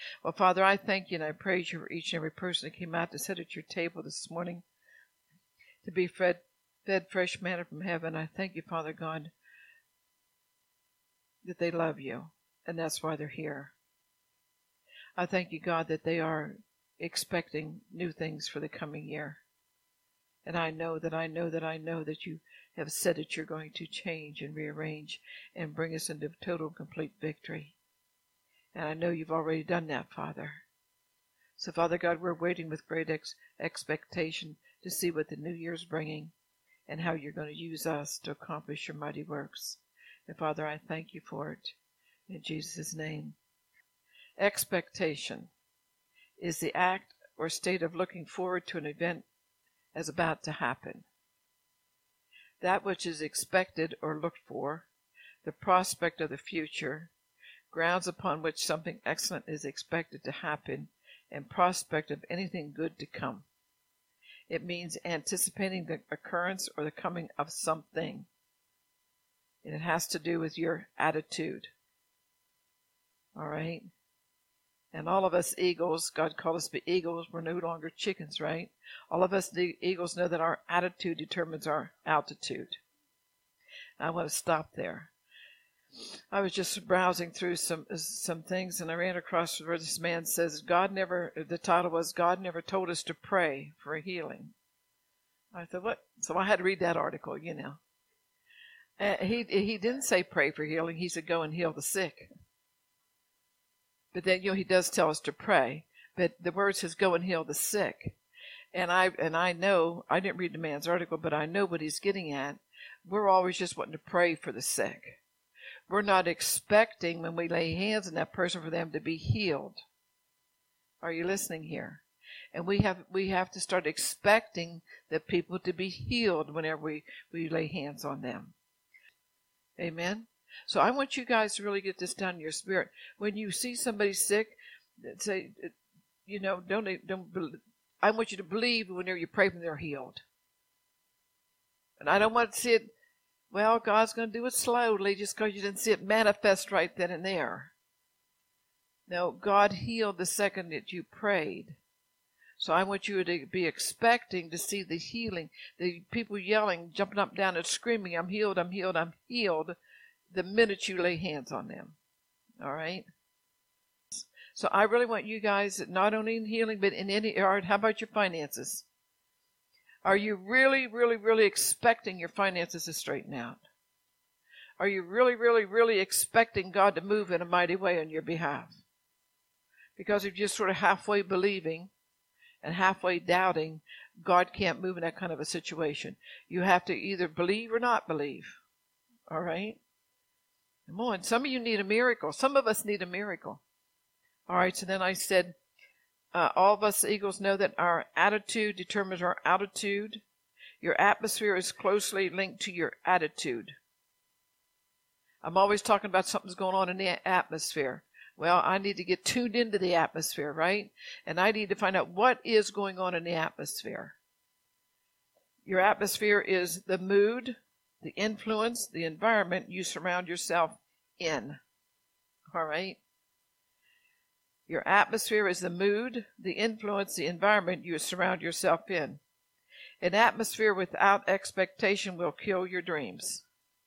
Well, Father, I thank you and I praise you for each and every person that came out to sit at your table this morning to be fed fresh manna from heaven. I thank you, Father God, that they love you, and that's why they're here. I thank you, God, that they are expecting new things for the coming year. And I know that you have said that you're going to change and rearrange and bring us into total, complete victory. And I know you've already done that, Father. So, Father God, we're waiting with great expectation to see what the new year's bringing and how you're going to use us to accomplish your mighty works. And, Father, I thank you for it. In Jesus' name. Expectation is the act or state of looking forward to an event as about to happen. That which is expected or looked for, the prospect of the future, grounds upon which something excellent is expected to happen, and prospect of anything good to come. It means anticipating the occurrence or the coming of something. And it has to do with your attitude. All right? And all of us eagles, God called us to be eagles. We're no longer chickens, right? All of us eagles know that our attitude determines our altitude. I want to stop there. I was just browsing through some things, and I ran across where this man says, the title was, God never told us to pray for a healing. I thought, what? So I had to read that article, you know. He didn't say pray for healing. He said go and heal the sick. But then, he does tell us to pray. But the word says go and heal the sick. And I know, I didn't read the man's article, but I know what he's getting at. We're always just wanting to pray for the sick. We're not expecting when we lay hands on that person for them to be healed. Are you listening here? And we have to start expecting the people to be healed whenever we lay hands on them. Amen? So I want you guys to really get this down in your spirit. When you see somebody sick, say, I want you to believe whenever you pray for them, they're healed. And I don't want to see it, well, God's going to do it slowly just because you didn't see it manifest right then and there. No, God healed the second that you prayed. So I want you to be expecting to see the healing, the people yelling, jumping up, down, and screaming, I'm healed, I'm healed, I'm healed, the minute you lay hands on them. All right? So I really want you guys, not only in healing, but in any art. How about your finances? Are you really, really, really expecting your finances to straighten out? Are you really, really, really expecting God to move in a mighty way on your behalf? Because if you're just sort of halfway believing and halfway doubting, God can't move in that kind of a situation. You have to either believe or not believe. All right? Come on. Some of you need a miracle. Some of us need a miracle. All right, so then I said, all of us eagles know that our attitude determines our altitude. Your atmosphere is closely linked to your attitude. I'm always talking about something's going on in the atmosphere. Well, I need to get tuned into the atmosphere, right? And I need to find out what is going on in the atmosphere. Your atmosphere is the mood, the influence, the environment you surround yourself in. All right? Your atmosphere is the mood, the influence, the environment you surround yourself in. An atmosphere without expectation will kill your dreams.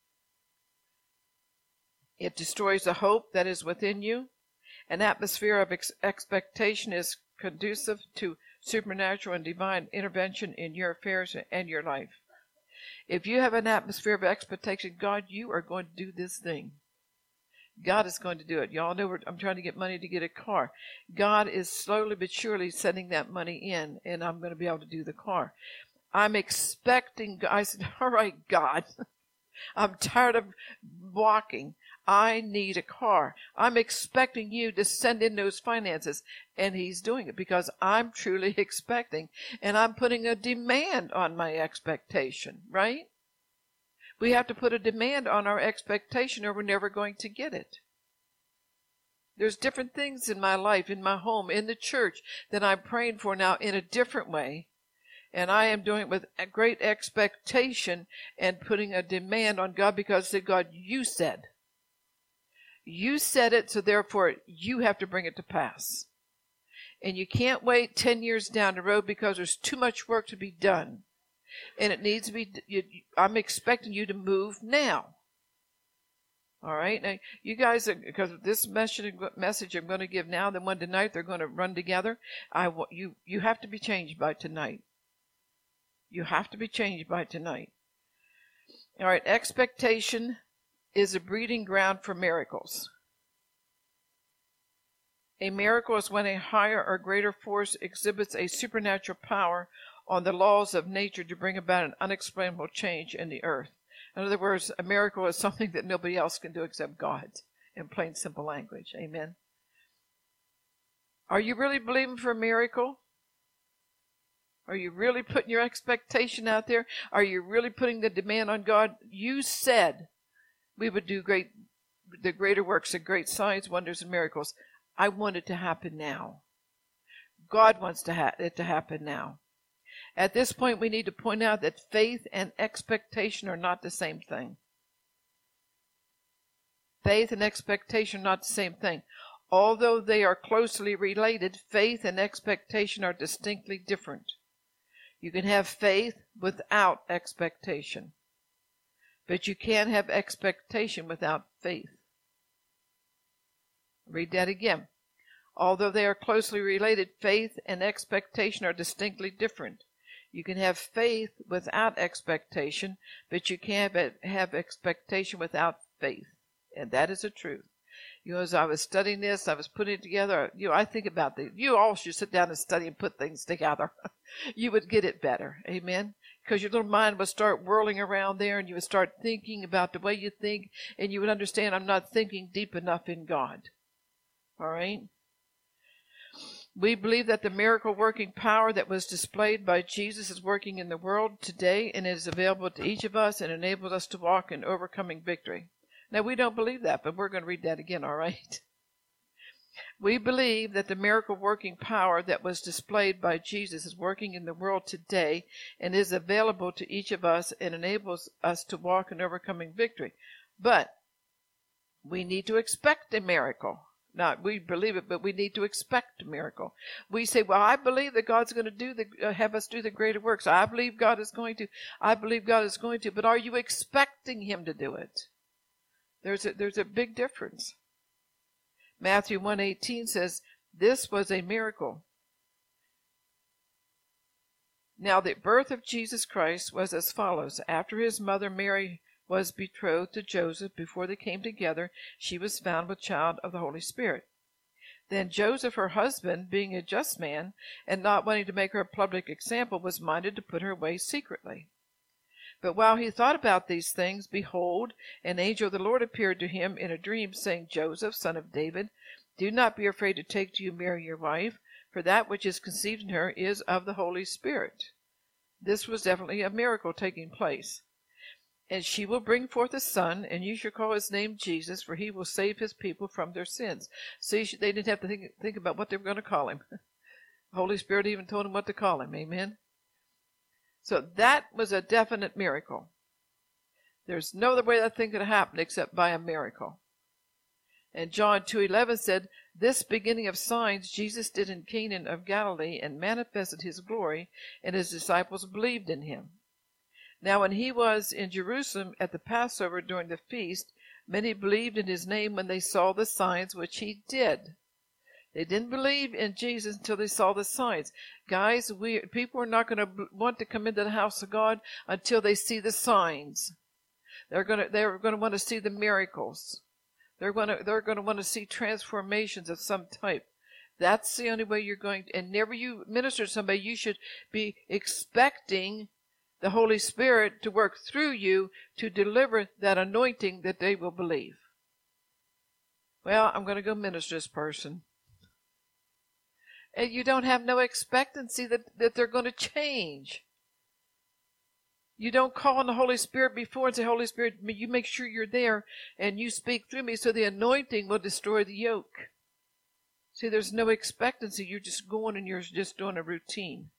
It destroys the hope that is within you. An atmosphere of expectation is conducive to supernatural and divine intervention in your affairs and your life. If you have an atmosphere of expectation, God, you are going to do this thing. God is going to do it. Y'all know I'm trying to get money to get a car. God is slowly but surely sending that money in, and I'm going to be able to do the car. I'm expecting, I said, all right, God, I'm tired of walking. I need a car. I'm expecting you to send in those finances. And he's doing it because I'm truly expecting, and I'm putting a demand on my expectation, right? We have to put a demand on our expectation or we're never going to get it. There's different things in my life, in my home, in the church that I'm praying for now in a different way. And I am doing it with a great expectation and putting a demand on God because I said, God, you said. You said it, so therefore you have to bring it to pass. And you can't wait 10 years down the road because there's too much work to be done. And it needs to be, I'm expecting you to move now. All right? Now, you guys, because this message I'm going to give now, the one tonight, they're going to run together. You have to be changed by tonight. You have to be changed by tonight. All right, expectation is a breeding ground for miracles. A miracle is when a higher or greater force exhibits a supernatural power on the laws of nature to bring about an unexplainable change in the earth. In other words, a miracle is something that nobody else can do except God, in plain, simple language. Amen. Are you really believing for a miracle? Are you really putting your expectation out there? Are you really putting the demand on God? You said we would do the greater works, the great signs, wonders, and miracles. I want it to happen now. God wants it to happen now. At this point, we need to point out that faith and expectation are not the same thing. Faith and expectation are not the same thing. Although they are closely related, faith and expectation are distinctly different. You can have faith without expectation, but you can't have expectation without faith. Read that again. Although they are closely related, faith and expectation are distinctly different. You can have faith without expectation, but you can't have expectation without faith. And that is the truth. As I was studying this, I was putting it together. I think about this. You all should sit down and study and put things together. You would get it better. Amen? Because your little mind would start whirling around there, and you would start thinking about the way you think, and you would understand I'm not thinking deep enough in God. All right? We believe that the miracle-working power that was displayed by Jesus is working in the world today and is available to each of us and enables us to walk in overcoming victory. Now, we don't believe that, but we're going to read that again, all right? We believe that the miracle-working power that was displayed by Jesus is working in the world today and is available to each of us and enables us to walk in overcoming victory. But we need to expect a miracle. Not we believe it, but we need to expect a miracle. We say, well, I believe that God's going to have us do the greater works. I believe God is going to. I believe God is going to. But are you expecting Him to do it? There's a big difference. Matthew 1:18 says, this was a miracle. Now the birth of Jesus Christ was as follows. After his mother Mary was betrothed to Joseph, before they came together, she was found with child of the Holy Spirit. Then Joseph, her husband, being a just man, and not wanting to make her a public example, was minded to put her away secretly. But while he thought about these things, behold, an angel of the Lord appeared to him in a dream, saying, Joseph, son of David, do not be afraid to take to you Mary your wife, for that which is conceived in her is of the Holy Spirit. This was definitely a miracle taking place. And she will bring forth a son, and you shall call his name Jesus, for he will save his people from their sins. See, they didn't have to think about what they were going to call him. The Holy Spirit even told him what to call him. Amen? So that was a definite miracle. There's no other way that thing could have happened except by a miracle. And John 2:11 said, this beginning of signs Jesus did in Cana of Galilee, and manifested his glory, and his disciples believed in him. Now when he was in Jerusalem at the Passover during the feast, many believed in his name when they saw the signs which he did. They didn't believe in Jesus until they saw the signs. Guys, people are not going to want to come into the house of God until they see the signs. They're going to want to see the miracles. They're going to want to see transformations of some type. That's the only way you're going to, and whenever you minister to somebody, you should be expecting the Holy Spirit to work through you to deliver that anointing that they will believe. Well, I'm going to go minister to this person. And you don't have no expectancy that they're going to change. You don't call on the Holy Spirit before and say, Holy Spirit, you make sure you're there and you speak through me so the anointing will destroy the yoke. See, there's no expectancy. You're just going and you're just doing a routine.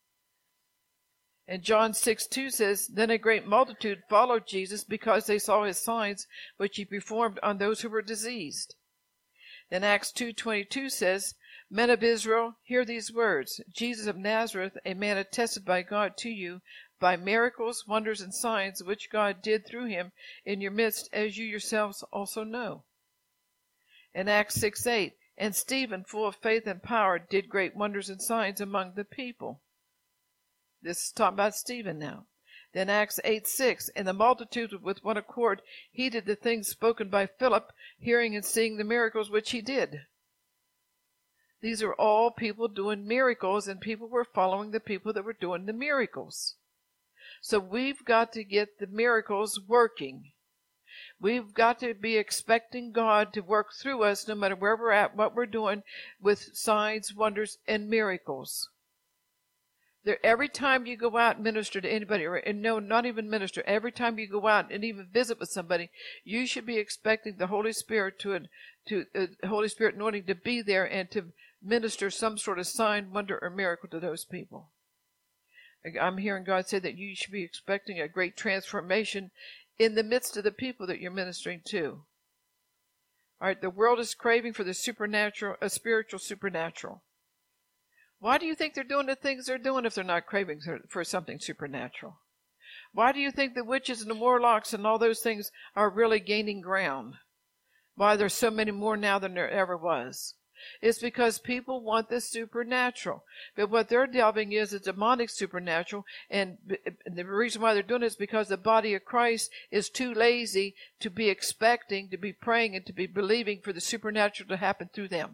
And John 6:2 says, then a great multitude followed Jesus because they saw his signs which he performed on those who were diseased. Then Acts 2:22 says, Men of Israel, hear these words. Jesus of Nazareth, a man attested by God to you, by miracles, wonders, and signs, which God did through him in your midst, as you yourselves also know. In Acts 6:8, and Stephen, full of faith and power, did great wonders and signs among the people. This is talking about Stephen now. Then Acts 8:6, and the multitude with one accord heeded the things spoken by Philip, hearing and seeing the miracles which he did. These are all people doing miracles, and people were following the people that were doing the miracles. So we've got to get the miracles working. We've got to be expecting God to work through us no matter where we're at, what we're doing, with signs, wonders, and miracles. Every time you go out and minister to anybody, and no, not even minister, every time you go out and even visit with somebody, you should be expecting the Holy Spirit Holy Spirit anointing to be there and to minister some sort of sign, wonder, or miracle to those people. I'm hearing God say that you should be expecting a great transformation in the midst of the people that you're ministering to. All right, the world is craving for the supernatural, a spiritual supernatural. Why do you think they're doing the things they're doing if they're not craving for something supernatural? Why do you think the witches and the warlocks and all those things are really gaining ground? Why there's so many more now than there ever was? It's because people want the supernatural. But what they're delving is a demonic supernatural, and the reason why they're doing it is because the body of Christ is too lazy to be expecting, to be praying, and to be believing for the supernatural to happen through them.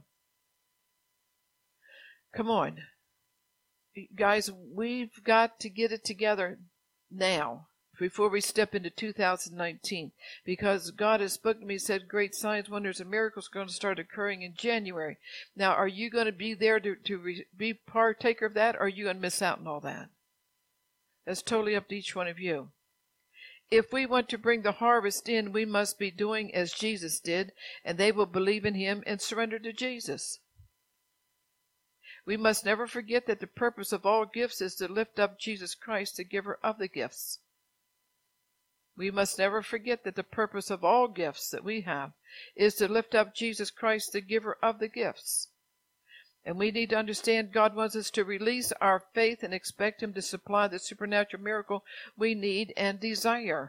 Come on. Guys, we've got to get it together now, before we step into 2019, because God has spoken to me, said great signs, wonders, and miracles are going to start occurring in January. Now, are you going to be there to be partaker of that, or are you going to miss out on all that? That's totally up to each one of you. If we want to bring the harvest in, we must be doing as Jesus did, and they will believe in him and surrender to Jesus. We must never forget that the purpose of all gifts is to lift up Jesus Christ, the giver of the gifts. We must never forget that the purpose of all gifts that we have is to lift up Jesus Christ, the giver of the gifts. And we need to understand God wants us to release our faith and expect him to supply the supernatural miracle we need and desire.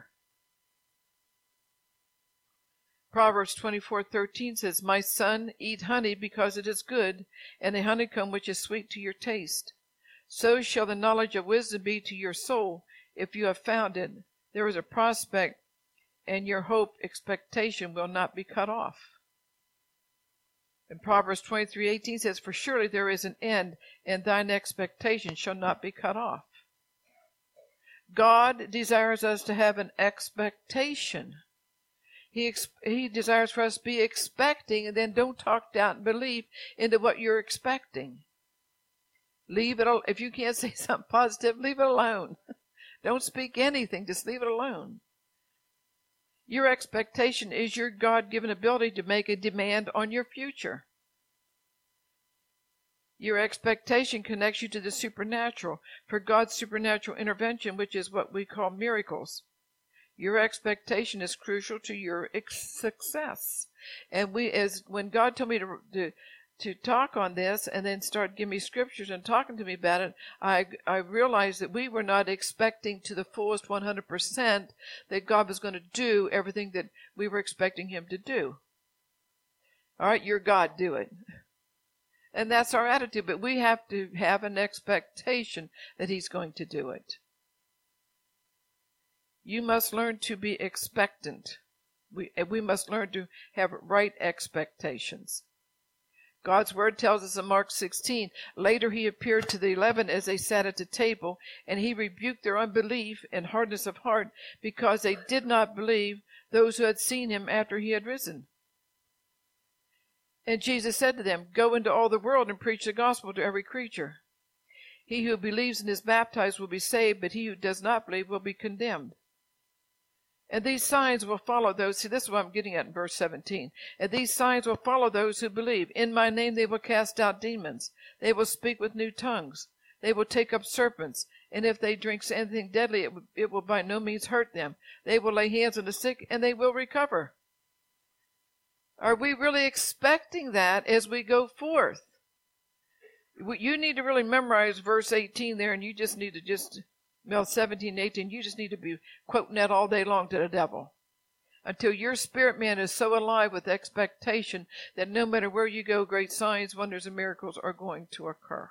Proverbs 24:13 says, "My son, eat honey because it is good, and a honeycomb which is sweet to your taste. So shall the knowledge of wisdom be to your soul, if you have found it. There is a prospect, and your hope, expectation will not be cut off." And Proverbs 23:18 says, "For surely there is an end, and thine expectation shall not be cut off." God desires us to have an expectation. He desires for us to be expecting, and then don't talk doubt and believe into what you're expecting. Leave it. If you can't say something positive, leave it alone. Don't speak anything. Just leave it alone. Your expectation is your God-given ability to make a demand on your future. Your expectation connects you to the supernatural, for God's supernatural intervention, which is what we call miracles. Your expectation is crucial to your success. And when God told me to talk on this and then start giving me scriptures and talking to me about it, I realized that we were not expecting to the fullest 100% that God was going to do everything that we were expecting him to do. All right, your God, do it. And that's our attitude, but we have to have an expectation that he's going to do it. You must learn to be expectant. We must learn to have right expectations. God's word tells us in Mark 16, later he appeared to the 11 as they sat at the table, and he rebuked their unbelief and hardness of heart, because they did not believe those who had seen him after he had risen. And Jesus said to them, "Go into all the world and preach the gospel to every creature. He who believes and is baptized will be saved, but he who does not believe will be condemned. And these signs will follow those," see, this is what I'm getting at in verse 17. "And these signs will follow those who believe. In my name they will cast out demons. They will speak with new tongues. They will take up serpents. And if they drink anything deadly, it will by no means hurt them. They will lay hands on the sick, and they will recover." Are we really expecting that as we go forth? You need to really memorize verse 18 there, and you just need to 17, 18, you just need to be quoting that all day long to the devil. Until your spirit man is so alive with expectation that no matter where you go, great signs, wonders, and miracles are going to occur.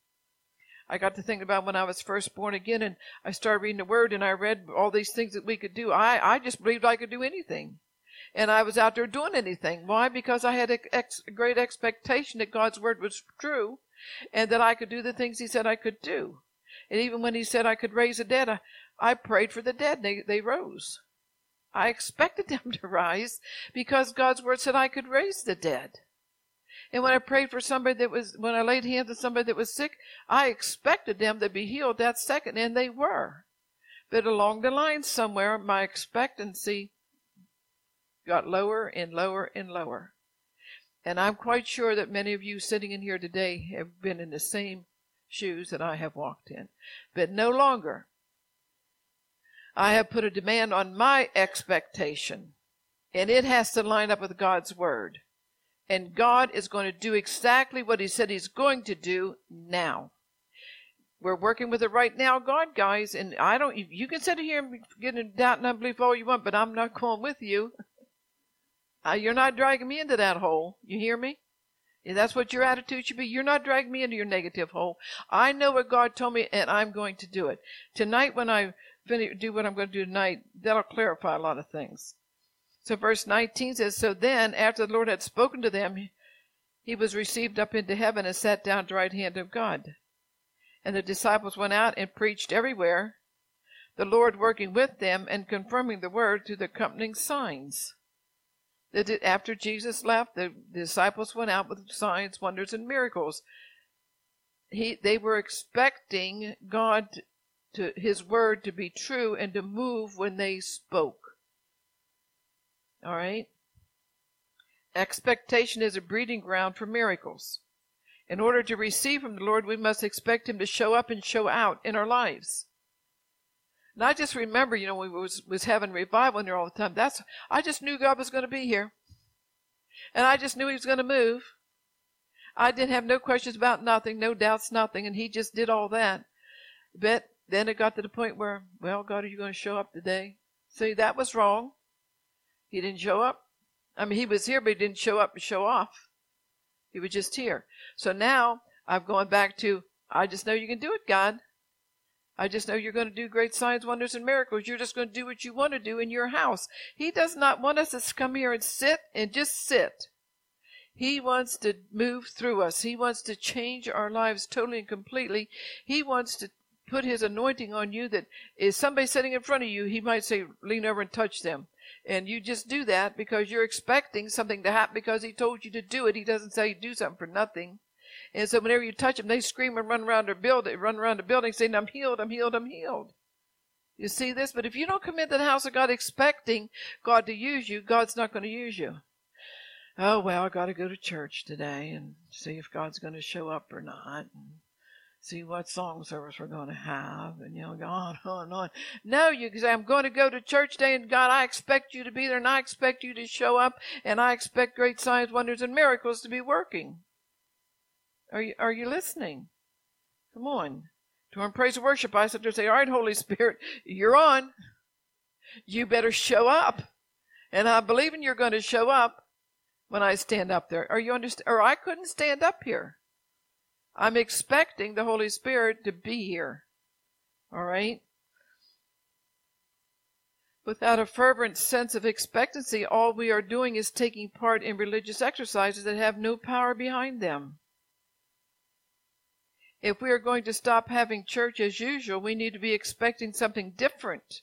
I got to think about when I was first born again, and I started reading the Word, and I read all these things that we could do. I just believed I could do anything. And I was out there doing anything. Why? Because I had a great expectation that God's Word was true, and that I could do the things He said I could do. And even when He said I could raise the dead, I prayed for the dead, and they rose. I expected them to rise because God's Word said I could raise the dead. And when I prayed for somebody when I laid hands on somebody that was sick, I expected them to be healed that second, and they were. But along the line somewhere, my expectancy got lower and lower and lower. And I'm quite sure that many of you sitting in here today have been in the same shoes that I have walked in. But no longer. I have put a demand on my expectation, and it has to line up with God's Word. And God is going to do exactly what He said He's going to do now. We're working with it right now, God, guys, and you can sit here and get in doubt and unbelief all you want, but I'm not going with you. You're not dragging me into that hole. You hear me? And that's what your attitude should be. You're not dragging me into your negative hole. I know what God told me, and I'm going to do it. Tonight, when I do what I'm going to do tonight, that'll clarify a lot of things. So verse 19 says, So then, after the Lord had spoken to them, He was received up into heaven and sat down at the right hand of God. And the disciples went out and preached everywhere, the Lord working with them and confirming the word through the accompanying signs. After Jesus left, the disciples went out with signs, wonders, and miracles. They were expecting God His word to be true and to move when they spoke. All right? Expectation is a breeding ground for miracles. In order to receive from the Lord, we must expect Him to show up and show out in our lives. And I just remember, we was having revival in there all the time. I just knew God was going to be here. And I just knew He was going to move. I didn't have no questions about nothing, no doubts, nothing, and He just did all that. But then it got to the point where, well, God, are you going to show up today? See, that was wrong. He didn't show up. I mean, He was here, but He didn't show up and show off. He was just here. So now I'm going back to, I just know you can do it, God. I just know you're going to do great signs, wonders, and miracles. You're just going to do what you want to do in your house. He does not want us to come here and sit and just sit. He wants to move through us. He wants to change our lives totally and completely. He wants to put His anointing on you, that is somebody sitting in front of you, He might say, lean over and touch them. And you just do that because you're expecting something to happen because He told you to do it. He doesn't say do something for nothing. And so whenever you touch them, they scream and run around the building saying, I'm healed, I'm healed, I'm healed. You see this? But if you don't come into the house of God expecting God to use you, God's not going to use you. Oh, well, I got to go to church today and see if God's going to show up or not. And see what song service we're going to have, and go on and on. No, you say, I'm going to go to church today, and God, I expect you to be there, and I expect you to show up, and I expect great signs, wonders, and miracles to be working. Are you listening? Come on. During praise and worship, I sit there and say, all right, Holy Spirit, you're on. You better show up. And I'm believing you're going to show up when I stand up there. Are you understand? Or I couldn't stand up here. I'm expecting the Holy Spirit to be here. All right? Without a fervent sense of expectancy, all we are doing is taking part in religious exercises that have no power behind them. If we are going to stop having church as usual, we need to be expecting something different.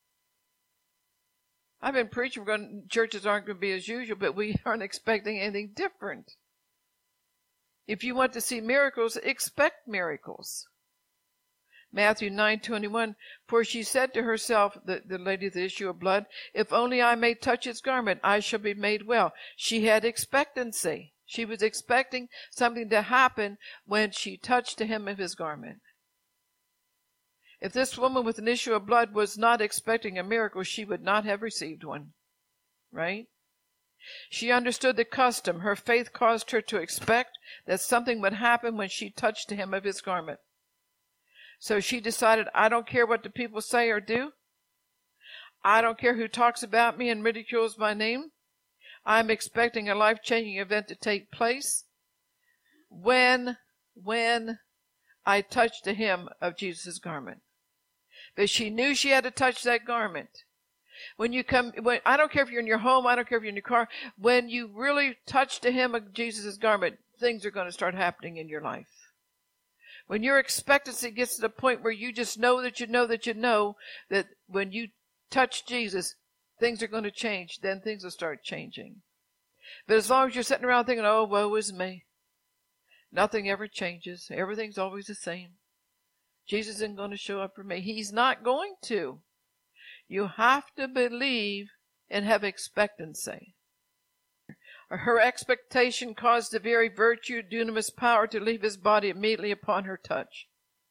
I've been preaching churches aren't going to be as usual, but we aren't expecting anything different. If you want to see miracles, expect miracles. Matthew 9:21, for she said to herself, the lady of the issue of blood, if only I may touch His garment, I shall be made well. She had expectancy. She was expecting something to happen when she touched the hem of His garment. If this woman with an issue of blood was not expecting a miracle, she would not have received one. Right? She understood the custom. Her faith caused her to expect that something would happen when she touched the hem of his garment. So she decided, I don't care what the people say or do. I don't care who talks about me and ridicules my name. I'm expecting a life-changing event to take place when I touch the hem of Jesus' garment. But she knew she had to touch that garment. I don't care if you're in your home, I don't care if you're in your car, when you really touch the hem of Jesus' garment, things are going to start happening in your life. When your expectancy gets to the point where you just know that you know that you know that when you touch Jesus, things are going to change, then things will start changing. But as long as you're sitting around thinking, oh, woe is me, nothing ever changes, everything's always the same, Jesus isn't going to show up for me. He's not going to. You have to believe and have expectancy. Her expectation caused the very virtue, dunamis power, to leave his body immediately upon her touch.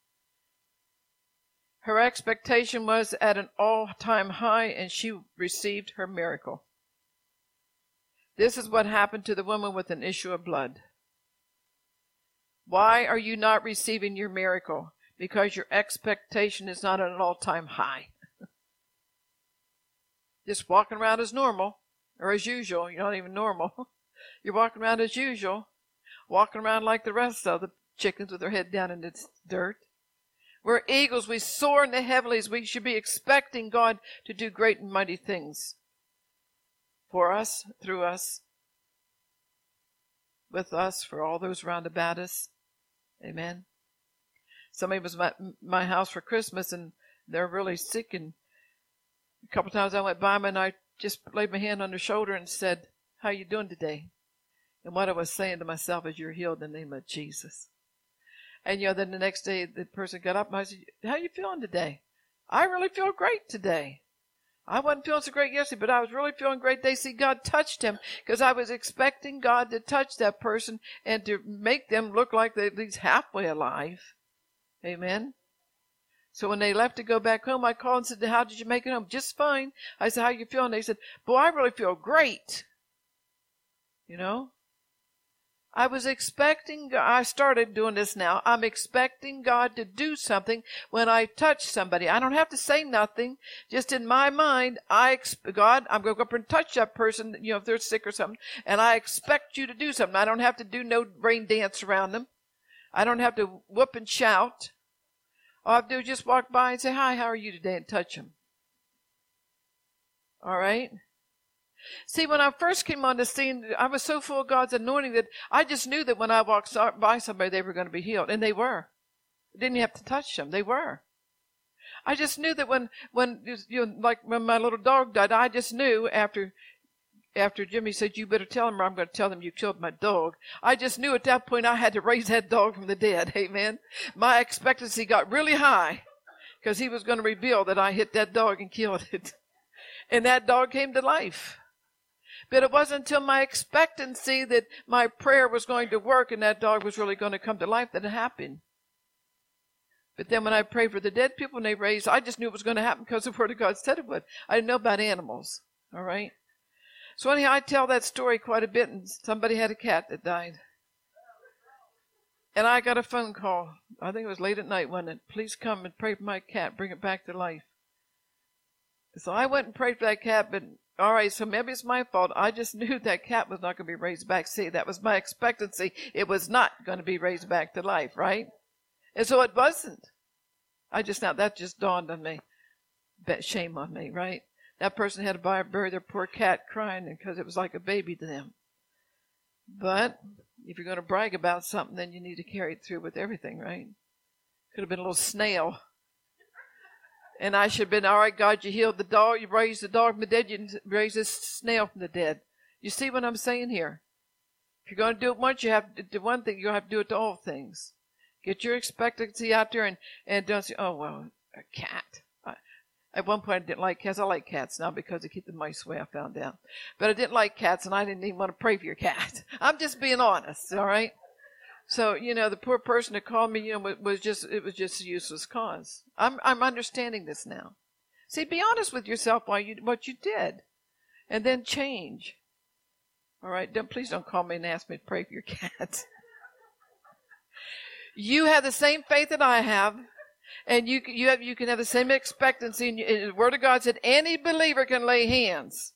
Her expectation was at an all-time high, and she received her miracle. This is what happened to the woman with an issue of blood. Why are you not receiving your miracle? Because your expectation is not at an all-time high. Just walking around as normal, or as usual. You're not even normal. You're walking around as usual, walking around like the rest of the chickens with their head down in the dirt. We're eagles. We soar in the heavens. We should be expecting God to do great and mighty things for us, through us, with us, for all those round about us. Amen. Somebody was at my house for Christmas, and they're really sick, and a couple times I went by them, and I just laid my hand on their shoulder and said, how you doing today? And what I was saying to myself is, you're healed in the name of Jesus. And, then the next day, the person got up, and I said, how you feeling today? I really feel great today. I wasn't feeling so great yesterday, but I was really feeling great today. See, God touched him because I was expecting God to touch that person and to make them look like they're at least halfway alive. Amen. So when they left to go back home, I called and said, how did you make it home? Just fine. I said, how you feeling? They said, boy, I really feel great. I was expecting, I started doing this now. I'm expecting God to do something when I touch somebody. I don't have to say nothing. Just in my mind, God, I'm going to go up and touch that person, if they're sick or something, and I expect you to do something. I don't have to do no rain dance around them. I don't have to whoop and shout. All I have to do is just walk by and say, hi, how are you today, and touch them. All right? See, when I first came on the scene, I was so full of God's anointing that I just knew that when I walked by somebody, they were going to be healed. And they were. I didn't have to touch them. They were. I just knew that when like when my little dog died, I just knew after Jimmy said, you better tell him or I'm going to tell them you killed my dog. I just knew at that point I had to raise that dog from the dead. Amen. My expectancy got really high because he was going to reveal that I hit that dog and killed it. And that dog came to life. But it wasn't until my expectancy that my prayer was going to work and that dog was really going to come to life that it happened. But then when I prayed for the dead people and they raised, I just knew it was going to happen because the Word of God said it would. I didn't know about animals. All right? So anyhow, I tell that story quite a bit, and somebody had a cat that died. And I got a phone call. I think it was late at night, wasn't it? Please come and pray for my cat. Bring it back to life. So I went and prayed for that cat, but all right, so maybe it's my fault. I just knew that cat was not going to be raised back. See, that was my expectancy. It was not going to be raised back to life, right? And so it wasn't. That just dawned on me. Shame on me, right? That person had to bury their poor cat crying because it was like a baby to them. But if you're going to brag about something, then you need to carry it through with everything, right? Could have been a little snail. And I should have been, all right, God, you healed the dog, you raised the dog from the dead, you raised this snail from the dead. You see what I'm saying here? If you're going to do it once, you have to do one thing, you have to do it to all things. Get your expectancy out there and don't say, oh, well, a cat. At one point, I didn't like cats. I like cats now because they keep the mice away, I found out. But I didn't like cats, and I didn't even want to pray for your cat. I'm just being honest, all right? So, the poor person that called me, was just a useless cause. I'm understanding this now. See, be honest with yourself what you did, and then change. All right? Please don't call me and ask me to pray for your cats. You have the same faith that I have. And you can have the same expectancy. And the Word of God said any believer can lay hands.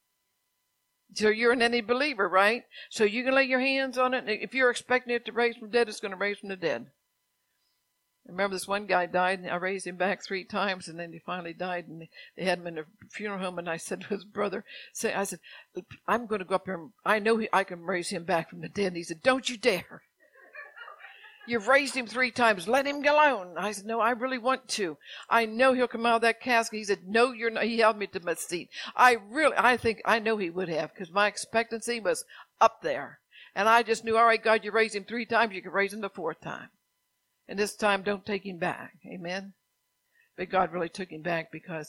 So you're an any believer, right? So you can lay your hands on it. If you're expecting it to raise from the dead, it's going to raise from the dead. I remember this one guy died, and I raised him back 3 times, and then he finally died, and they had him in a funeral home, and I said to his brother, I said, I'm going to go up there, and I know I can raise him back from the dead. And he said, don't you dare. You've raised him 3 times. Let him go alone. I said, no, I really want to. I know he'll come out of that casket. He said, no, you're not. He held me to my seat. I know he would have, because my expectancy was up there. And I just knew, all right, God, you raised him 3 times. You can raise him the 4th time. And this time, don't take him back. Amen? But God really took him back because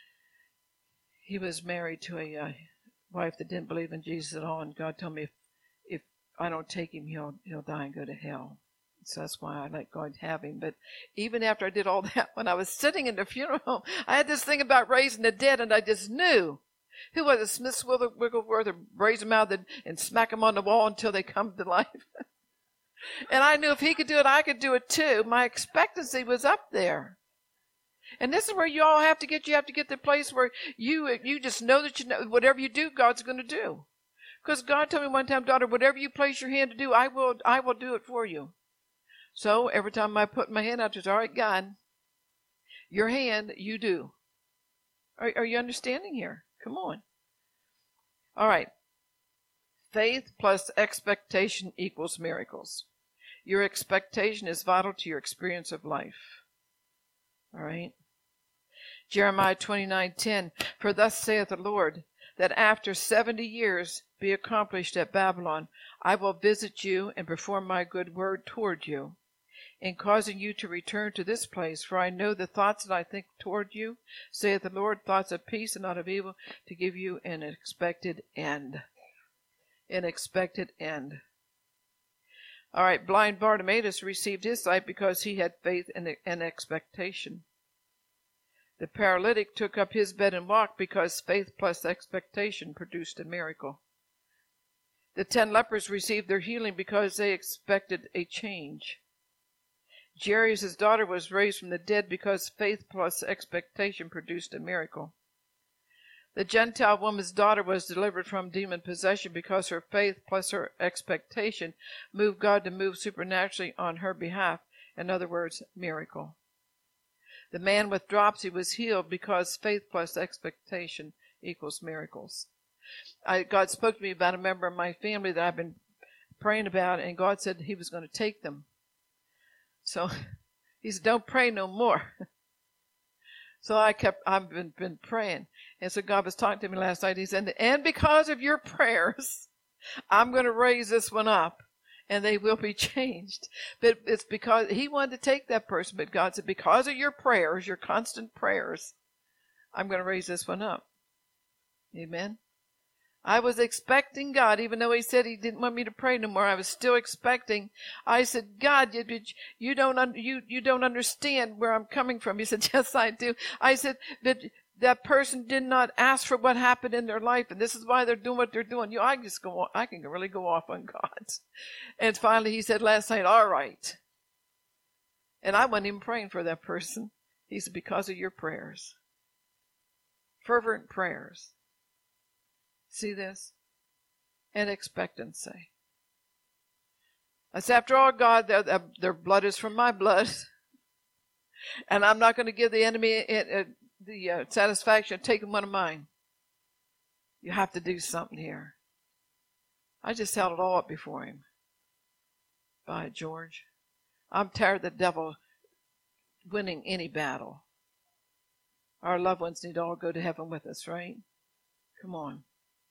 he was married to a wife that didn't believe in Jesus at all. And God told me if I don't take him, he'll die and go to hell. So that's why I let God have him. But even after I did all that, when I was sitting in the funeral home, I had this thing about raising the dead, and I just knew. Who was it? Smith Wigglesworth, or raise them out and smack them on the wall until they come to life. And I knew if he could do it, I could do it too. My expectancy was up there. And this is where you all have to get. You have to get to the place where you just know that you know whatever you do, God's going to do. Because God told me one time, daughter, whatever you place your hand to do, I will do it for you. So every time I put my hand out, it's all right, God, your hand, you do. Are you understanding here? Come on. All right. Faith plus expectation equals miracles. Your expectation is vital to your experience of life. All right. Jeremiah 29:10. For thus saith the Lord, that after 70 years be accomplished at Babylon, I will visit you and perform my good word toward you, in causing you to return to this place. For I know the thoughts that I think toward you, saith the Lord, thoughts of peace and not of evil, to give you an expected end. An expected end. All right, blind Bartimaeus received his sight because he had faith and expectation. The paralytic took up his bed and walked because faith plus expectation produced a miracle. The 10 lepers received their healing because they expected a change. Jairus' daughter was raised from the dead because faith plus expectation produced a miracle. The Gentile woman's daughter was delivered from demon possession because her faith plus her expectation moved God to move supernaturally on her behalf. In other words, miracle. The man with dropsy was healed because faith plus expectation equals miracles. God spoke to me about a member of my family that I've been praying about, and God said he was going to take them. So he said, don't pray no more. So I've been praying. And so God was talking to me last night. He said, and because of your prayers, I'm going to raise this one up, and they will be changed. But it's because he wanted to take that person. But God said, because of your prayers, your constant prayers, I'm going to raise this one up. Amen. I was expecting God, even though he said he didn't want me to pray no more. I was still expecting. I said, God, you don't understand where I'm coming from. He said, yes, I do. I said, but that person did not ask for what happened in their life, and this is why they're doing what they're doing. I can really go off on God. And finally, he said last night, all right. And I wasn't even praying for that person. He said, because of your prayers, fervent prayers. See this? And expectancy. That's after all, God, their blood is from my blood. And I'm not going to give the enemy the satisfaction of taking one of mine. You have to do something here. I just held it all up before him. By George. I'm tired of the devil winning any battle. Our loved ones need to all go to heaven with us, right? Come on.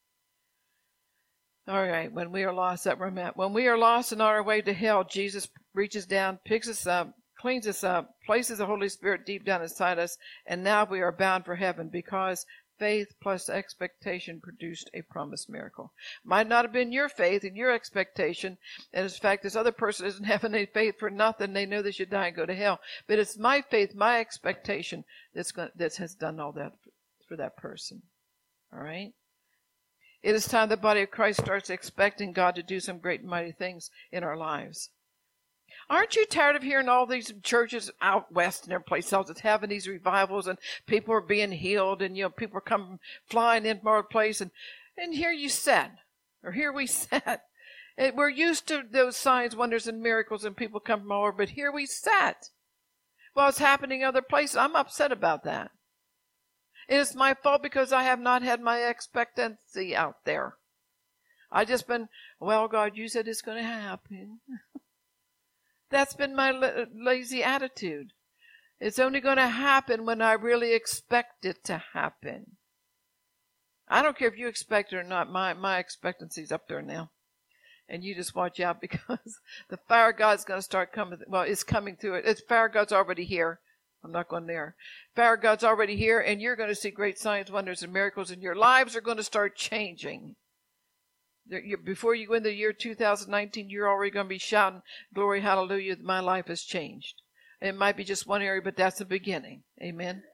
All right, when we are lost, that we're at. When we are lost and on our way to hell, Jesus reaches down, picks us up, cleans us up, places the Holy Spirit deep down inside us, and now we are bound for heaven because faith plus expectation produced a promised miracle. Might not have been your faith and your expectation, and in fact, this other person isn't having any faith for nothing. They know they should die and go to hell. But it's my faith, my expectation that has done all that for that person. All right? It is time the body of Christ starts expecting God to do some great and mighty things in our lives. Aren't you tired of hearing all these churches out west and every place else that's having these revivals and people are being healed and, people are coming flying in from our place and here you sat, or here we sat. We're used to those signs, wonders, and miracles and people come from all over, but here we sat. Well, it's happening other places. I'm upset about that. It is my fault because I have not had my expectancy out there. I just been, well, God, you said it's going to happen. That's been my lazy attitude. It's only going to happen when I really expect it to happen. I don't care if you expect it or not. My expectancy's up there now. And you just watch out because the fire of God's going to start coming. Well, it's coming through it. Fire of God's already here. I'm not going there. Fire of God's already here, and you're going to see great signs, wonders, and miracles, and your lives are going to start changing. Before you go into the year 2019, you're already going to be shouting, glory, hallelujah, my life has changed. It might be just one area, but that's the beginning. Amen.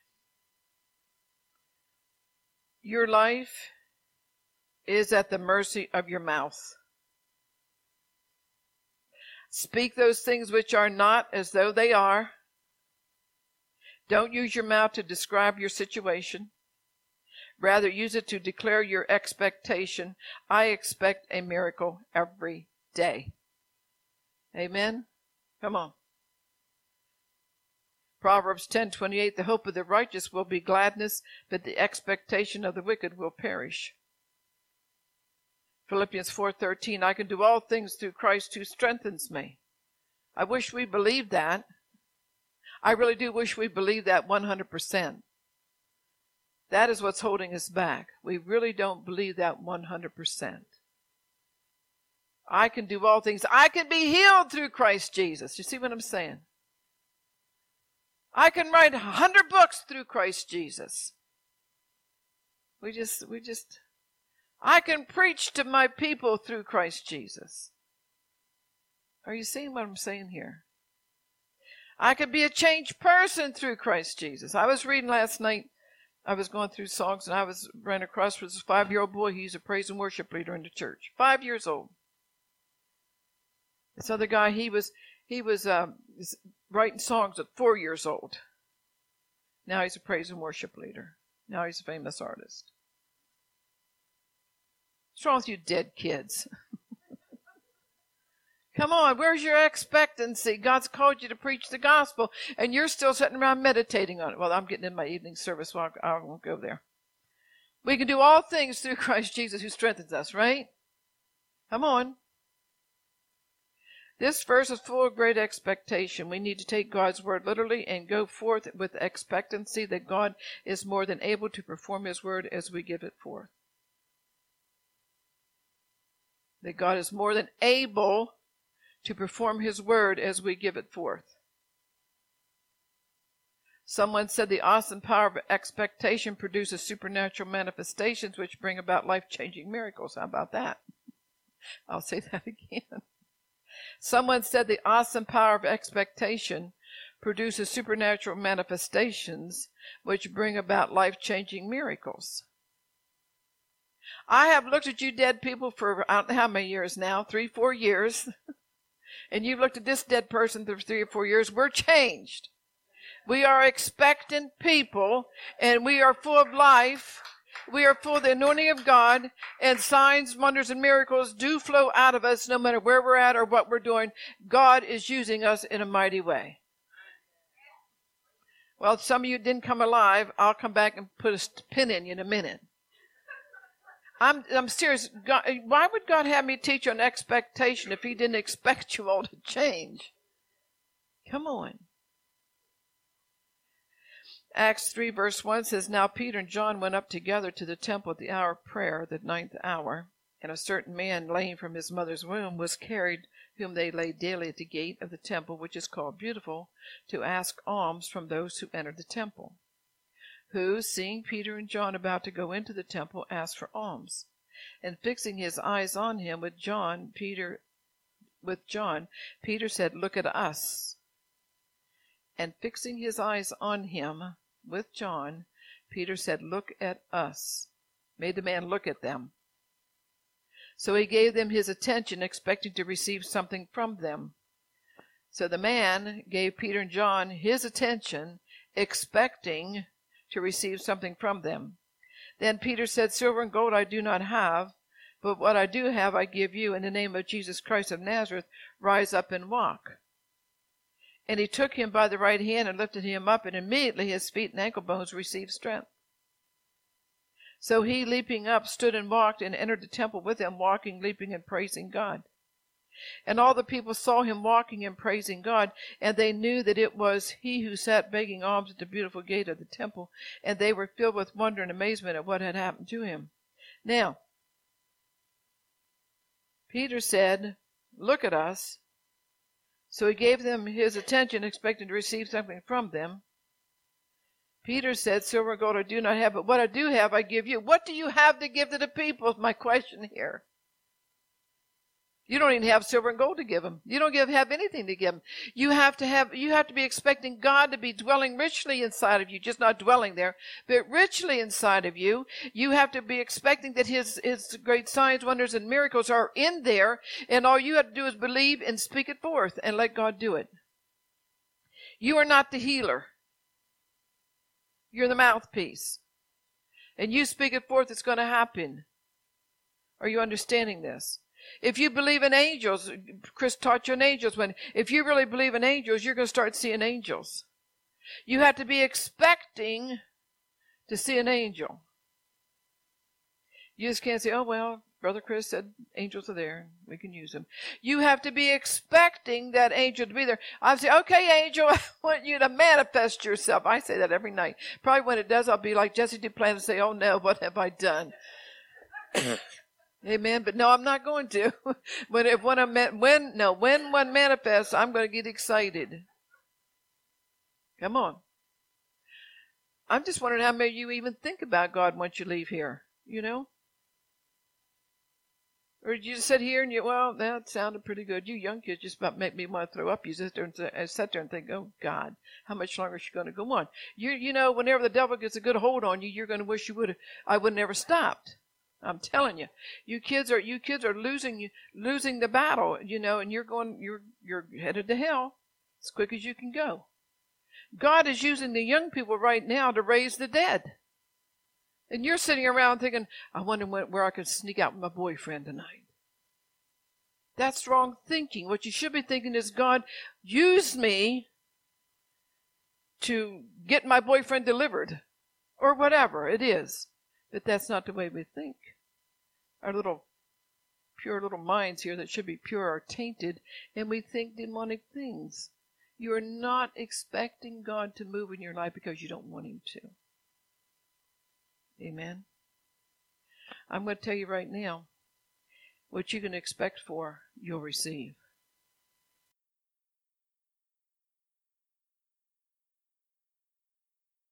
Your life is at the mercy of your mouth. Speak those things which are not as though they are. Don't use your mouth to describe your situation. Rather, use it to declare your expectation. I expect a miracle every day. Amen? Come on. Proverbs 10:28, the hope of the righteous will be gladness, but the expectation of the wicked will perish. Philippians 4:13, I can do all things through Christ who strengthens me. I wish we believed that. I really do wish we believed that 100%. That is what's holding us back. We really don't believe that 100%. I can do all things. I can be healed through Christ Jesus. You see what I'm saying? I can write 100 books through Christ Jesus. I can preach to my people through Christ Jesus. Are you seeing what I'm saying here? I could be a changed person through Christ Jesus. I was reading last night. I was going through songs, and I ran across with this 5-year-old boy. He's a praise and worship leader in the church. 5 years old. This other guy, he was writing songs at 4 years old. Now he's a praise and worship leader. Now he's a famous artist. What's wrong with you dead kids? Come on, where's your expectancy? God's called you to preach the gospel, and you're still sitting around meditating on it. Well, I'm getting in my evening service, so I won't go there. We can do all things through Christ Jesus who strengthens us, right? Come on. This verse is full of great expectation. We need to take God's word literally and go forth with expectancy that God is more than able to perform his word as we give it forth. That God is more than able to perform his word as we give it forth. Someone said the awesome power of expectation produces supernatural manifestations which bring about life-changing miracles. How about that? I'll say that again. Someone said the awesome power of expectation produces supernatural manifestations which bring about life-changing miracles. I have looked at you dead people for I don't know how many years now, 3-4 years. And you've looked at this dead person for 3 or 4 years. We're changed. We are expectant people, and we are full of life. We are full of the anointing of God, and signs, wonders, and miracles do flow out of us no matter where we're at or what we're doing. God is using us in a mighty way. Well, if some of you didn't come alive, I'll come back and put a pin in you in a minute. I'm serious. God, why would God have me teach on expectation if he didn't expect you all to change? Come on. Acts 3 verse 1 says, Now Peter and John went up together to the temple at the hour of prayer, the 9th hour, and a certain man lame from his mother's womb was carried, whom they laid daily at the gate of the temple, which is called Beautiful, to ask alms from those who entered the temple. Who, seeing Peter and John about to go into the temple, asked for alms. And fixing his eyes on him with John, Peter said, Look at us. And fixing his eyes on him with John, Peter said, Look at us. Made the man look at them. So he gave them his attention, expecting to receive something from them. So the man gave Peter and John his attention, expecting to receive something from them. Then Peter said, Silver and gold I do not have, but what I do have I give you. In the name of Jesus Christ of Nazareth, rise up and walk. And he took him by the right hand and lifted him up, and immediately his feet and ankle bones received strength. So he, leaping up, stood and walked, and entered the temple with them, walking, leaping, and praising God. And all the people saw him walking and praising God, and they knew that it was he who sat begging alms at the beautiful gate of the temple, and they were filled with wonder and amazement at what had happened to him. Now, Peter said, look at us. So he gave them his attention, expecting to receive something from them. Peter said, Silver and gold I do not have, but what I do have I give you. What do you have to give to the people is my question here. You don't even have silver and gold to give them. You don't have anything to give them. You have to be expecting God to be dwelling richly inside of you, just not dwelling there, but richly inside of you. You have to be expecting that his great signs, wonders, and miracles are in there, and all you have to do is believe and speak it forth and let God do it. You are not the healer. You're the mouthpiece. And you speak it forth, it's going to happen. Are you understanding this? If you believe in angels, Chris taught you in angels. If you really believe in angels, you're going to start seeing angels. You have to be expecting to see an angel. You just can't say, oh, well, Brother Chris said angels are there. We can use them. You have to be expecting that angel to be there. I say, okay, angel, I want you to manifest yourself. I say that every night. Probably when it does, I'll be like Jesse Duplantis and say, oh, no, what have I done? Amen. But no, I'm not going to. When one manifests, I'm going to get excited. Come on. I'm just wondering how many of you even think about God once you leave here, you know? Or you just sit here and well, that sounded pretty good. You young kids just about make me want to throw up. You sit there and think, oh God, how much longer is she going to go on? You know, whenever the devil gets a good hold on you, you're going to wish I would have never stopped. I'm telling you, you kids are losing the battle, you know, and you're headed to hell as quick as you can go. God is using the young people right now to raise the dead. And you're sitting around thinking, I wonder where I could sneak out with my boyfriend tonight. That's wrong thinking. What you should be thinking is, God, use me to get my boyfriend delivered, or whatever it is. But that's not the way we think. Our pure little minds here that should be pure are tainted, and we think demonic things. You are not expecting God to move in your life because you don't want him to. Amen. I'm going to tell you right now, what you can expect for, you'll receive.